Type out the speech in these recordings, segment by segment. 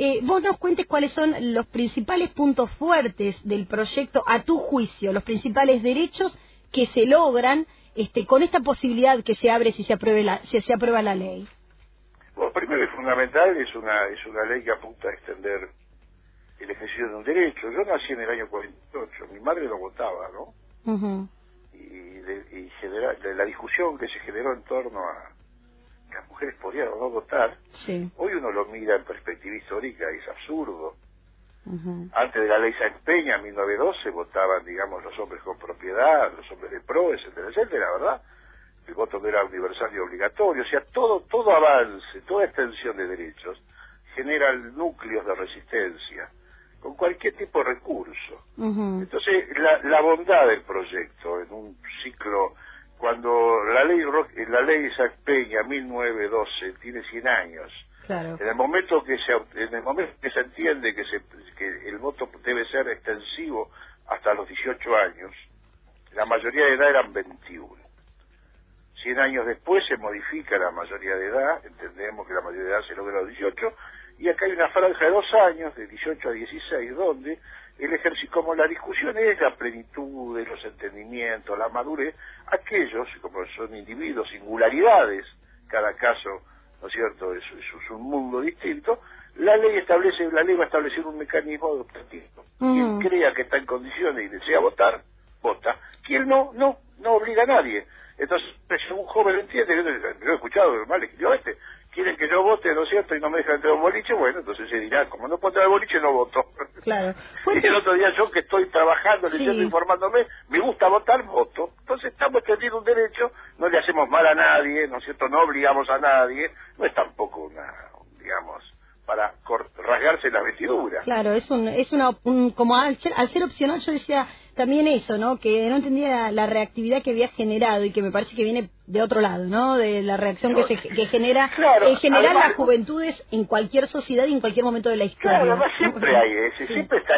vos nos cuentes cuáles son los principales puntos fuertes del proyecto, a tu juicio, los principales derechos que se logran con esta posibilidad que se abre si se aprueba la ley. Bueno, primero y fundamental, es una ley que apunta a extender el ejercicio de un derecho. Yo nací en el año 48, mi madre lo votaba, ¿no? Uh-huh. De la discusión que se generó en torno a que las mujeres podían o no votar, sí. Hoy uno lo mira en perspectiva histórica, es absurdo. Uh-huh. Antes de la ley Sáenz Peña, en 1912, votaban, digamos, los hombres con propiedad, los hombres de pro, etcétera, etcétera, ¿verdad? El voto no era universal y obligatorio. O sea, todo avance, toda extensión de derechos genera núcleos de resistencia con cualquier tipo de recurso. Uh-huh. Entonces, la bondad del proyecto en un ciclo, cuando la ley Sáenz Peña 1912 tiene 100 años, claro. en el momento que se entiende que el voto debe ser extensivo hasta los 18 años, la mayoría de edad eran 21. 100 años después se modifica la mayoría de edad, entendemos que la mayoría de edad se logra a los 18, y acá hay una franja de 2 años, de 18 a 16, donde el ejercicio, como la discusión es la plenitud de los entendimientos, la madurez, aquellos, como son individuos, singularidades, cada caso, ¿no es cierto?, es un mundo distinto, la ley va a establecer un mecanismo adoptativo. Quien crea que está en condiciones y desea votar, vota. Quien no obliga a nadie. Entonces, si un joven entiende, yo he escuchado, mal, quieren que yo vote, ¿no es cierto?, y no me dejan entrar a un boliche, bueno, entonces se dirá, como no puedo entrar al boliche, no voto. Claro. Y el otro día yo, que estoy trabajando, leyendo, informándome, me gusta votar, voto. Entonces estamos extendiendo un derecho, no le hacemos mal a nadie, ¿no es cierto?, no obligamos a nadie, no es tampoco digamos, para rasgarse las vestiduras. Claro, como al ser opcional, yo decía también eso, ¿no? Que no entendía la reactividad que había generado y que me parece que viene de otro lado, ¿no? De la reacción que genera en general además, las juventudes en cualquier sociedad y en cualquier momento de la historia. Claro, además siempre hay siempre está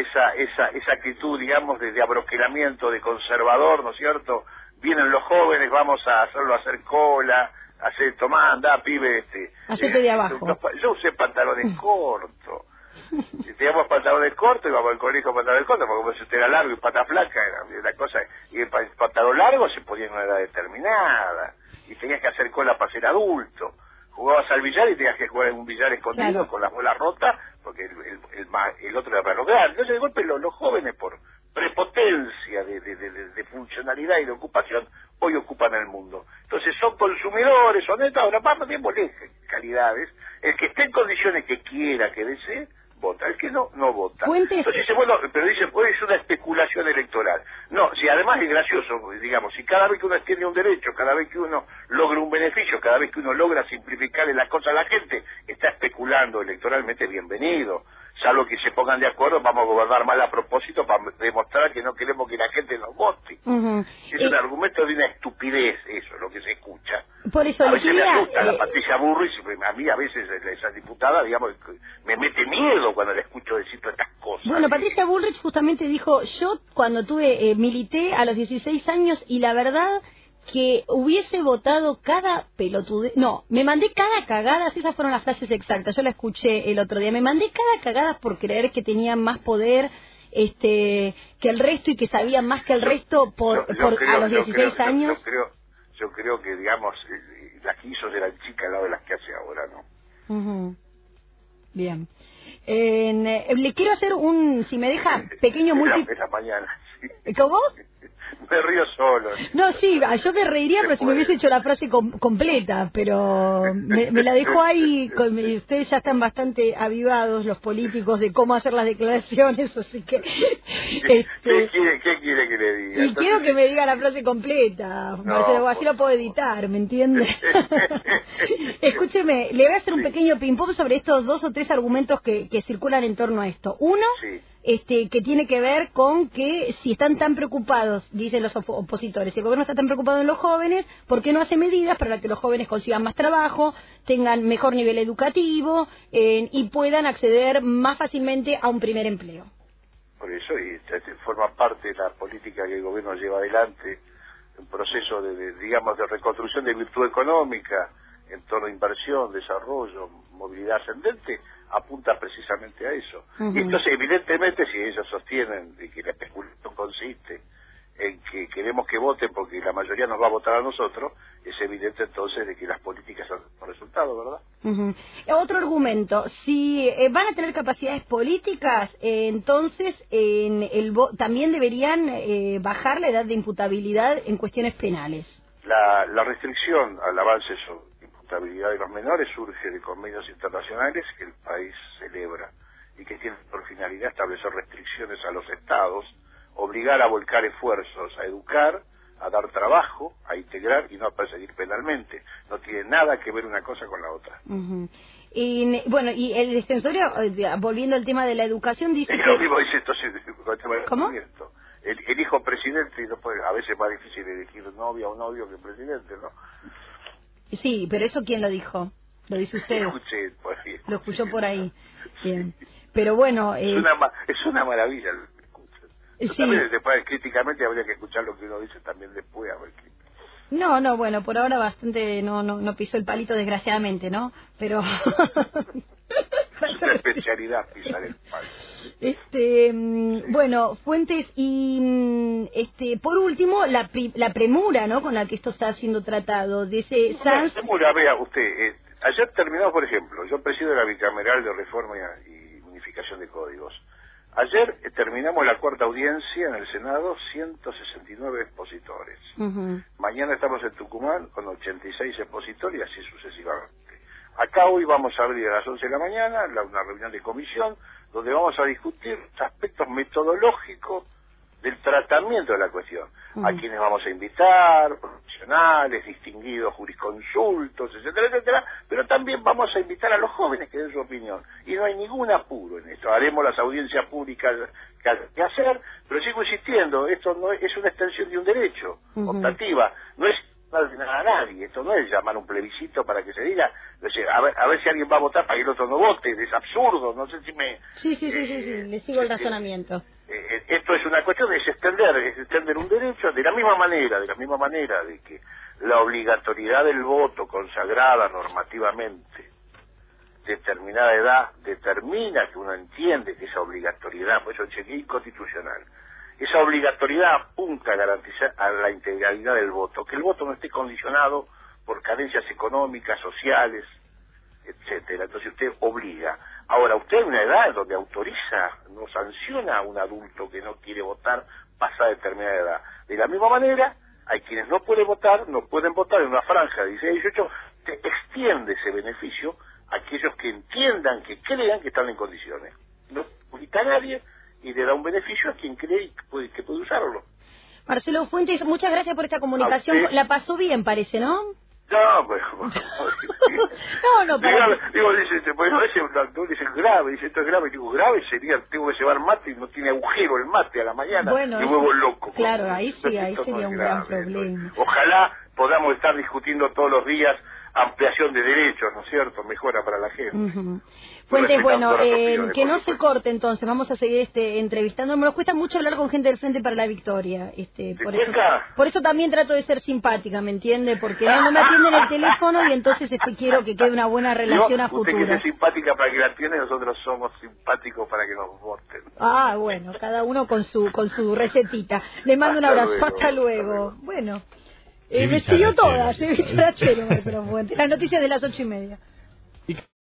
esa actitud, digamos, de abroquelamiento, de conservador, ¿no es cierto? Vienen los jóvenes, vamos a hacer cola, tomá, andá, pibe, hacete de abajo. Yo usé pantalones cortos. Si teníamos pantalones cortos, íbamos al colegio con pantalones cortos, porque como si usted era largo y pata flaca, era la cosa. Y el pantalón largo se ponía en una edad determinada. Y tenías que hacer cola para ser adulto. Jugabas al billar y tenías que jugar en un billar escondido, claro, con las bolas rotas, porque el otro era perro grande. Entonces, de golpe, los jóvenes, por prepotencia de funcionalidad y de ocupación, hoy ocupan el mundo. Entonces son consumidores, honestos, ahora vamos bien calidades. El que esté en condiciones que quiera, que desee, vota. El que no vota. Entonces dice, bueno, pero dice, pues es una especulación electoral. No, si además es gracioso, digamos, si cada vez que uno tiene un derecho, cada vez que uno logra un beneficio, cada vez que uno logra simplificarle las cosas a la gente, está especulando electoralmente, bienvenido. Salvo que se pongan de acuerdo, vamos a gobernar mal a propósito para demostrar que no queremos que la gente nos vote. Es un argumento de una estupidez, eso, lo que se escucha. Por eso a veces me asusta la Patricia Bullrich, a mí a veces esa diputada, digamos, me mete miedo cuando la escucho decir todas estas cosas. Bueno, Patricia Bullrich justamente dijo, yo cuando milité a los 16 años y la verdad que hubiese votado cada pelotude... No, me mandé cada cagada, esas fueron las frases exactas, yo la escuché el otro día, me mandé cada cagada por creer que tenía más poder que el resto y que sabía más que el resto a los 16 años. Yo creo que, digamos, las que hizo eran chicas al lado de las que hace ahora, ¿no? Bien. Le quiero hacer si me deja, pequeño en la mañana, sí. ¿Cómo? Me río solo. No, sí, yo me reiría, pero si me hubiese hecho la frase completa, pero me la dejó ahí, ustedes ya están bastante avivados, los políticos, de cómo hacer las declaraciones, así que... ¿Qué quiere que le diga? Y quiero que me diga la frase completa, Marcelo, así lo puedo editar, ¿me entiende? Escúcheme, le voy a hacer un pequeño ping-pong sobre estos 2 o 3 argumentos que circulan en torno a esto. Uno... Sí. Que tiene que ver con que si están tan preocupados, dicen los opositores, si el gobierno está tan preocupado en los jóvenes, ¿por qué no hace medidas para que los jóvenes consigan más trabajo, tengan mejor nivel educativo y puedan acceder más fácilmente a un primer empleo? Por eso, y forma parte de la política que el gobierno lleva adelante, un proceso digamos, de reconstrucción de virtud económica, en torno a inversión, desarrollo, movilidad ascendente, apunta precisamente frente a eso. Y entonces, evidentemente, si ellos sostienen de que la especulación consiste en que queremos que voten porque la mayoría nos va a votar a nosotros, es evidente entonces de que las políticas son resultados, ¿verdad? Otro argumento, si van a tener capacidades políticas, entonces también deberían bajar la edad de imputabilidad en cuestiones penales. La restricción al avance sobre la imputabilidad de los menores surge de convenios internacionales que el país celebra y que tienen por finalidad establecer restricciones a los estados, obligar a volcar esfuerzos, a educar, a dar trabajo, a integrar y no a perseguir penalmente. No tiene nada que ver una cosa con la otra. Y bueno, y el extensorio, volviendo al tema de la educación, dice lo mismo dice entonces con el tema del ¿cómo? El hijo presidente, no puede, a veces es más difícil elegir novia o novio que presidente, ¿no? Sí, pero ¿eso quién lo dijo? Lo dice usted. Escuché por ahí. Lo escuchó por ahí. Bien. Pero bueno... Es una maravilla lo que escuchan. Sí. También después críticamente habría que escuchar lo que uno dice también después, a ver qué... No, bueno, por ahora bastante no pisó el palito, desgraciadamente, ¿no? Pero... Es una especialidad pisar el palito. Bueno, Fuentes, y por último, la premura, ¿no?, con la que esto está siendo tratado, de ese Sanz... Premura, vea usted, ayer terminó, por ejemplo, yo presido la bicameral de reforma y unificación de códigos. Ayer terminamos la cuarta audiencia en el Senado, 169 expositores. Mañana estamos en Tucumán con 86 expositores y así sucesivamente. Acá hoy vamos a abrir a las 11 de la mañana una reunión de comisión donde vamos a discutir aspectos metodológicos del tratamiento de la cuestión. A quienes vamos a invitar, profesionales, distinguidos jurisconsultos, etcétera, etcétera, pero también vamos a invitar a los jóvenes que den su opinión. Y no hay ningún apuro en esto. Haremos las audiencias públicas que hay que hacer, pero sigo insistiendo, esto no es una extensión de un derecho, optativa, no es nada a nadie, esto no es llamar un plebiscito para que se diga, a ver si alguien va a votar para que el otro no vote, es absurdo, no sé si me... Sí, le sigo el razonamiento. Esto es una cuestión de extender un derecho de la misma manera de que la obligatoriedad del voto consagrada normativamente determinada edad determina que uno entiende que esa obligatoriedad, por eso es inconstitucional, esa obligatoriedad apunta a garantizar a la integralidad del voto, que el voto no esté condicionado por carencias económicas, sociales, etcétera. Entonces usted obliga. Ahora, usted en una edad donde autoriza, no sanciona a un adulto que no quiere votar pasada determinada edad. De la misma manera, hay quienes no pueden votar en una franja de 16 a 18, se extiende ese beneficio a aquellos que entiendan, que crean que están en condiciones. No publica a nadie y le da un beneficio a quien cree que puede usarlo. Marcelo Fuentes, muchas gracias por esta comunicación. La pasó bien, parece, ¿no? No, pues... para... dice, pues no, ese doctor dice grave, dice esto es grave, digo, grave sería, tengo que llevar mate y no tiene agujero el mate a la mañana, bueno, me vuelvo loco. Claro, ahí sería un gran problema. Ojalá podamos estar discutiendo todos los días ampliación de derechos, ¿no es cierto? Mejora para la gente. Fuentes, bueno, que no se corte entonces, vamos a seguir entrevistando. Nos cuesta mucho hablar con gente del Frente para la Victoria. Por eso también trato de ser simpática, ¿me entiende? Porque no me atienden el teléfono y entonces quiero que quede una buena relación a futuro. Usted que es simpática para que la atienda, nosotros somos simpáticos para que nos voten. Ah, bueno, cada uno con su recetita. Le mando un abrazo, hasta luego. Bueno. Me siguió todas, Las noticias de las 8:30.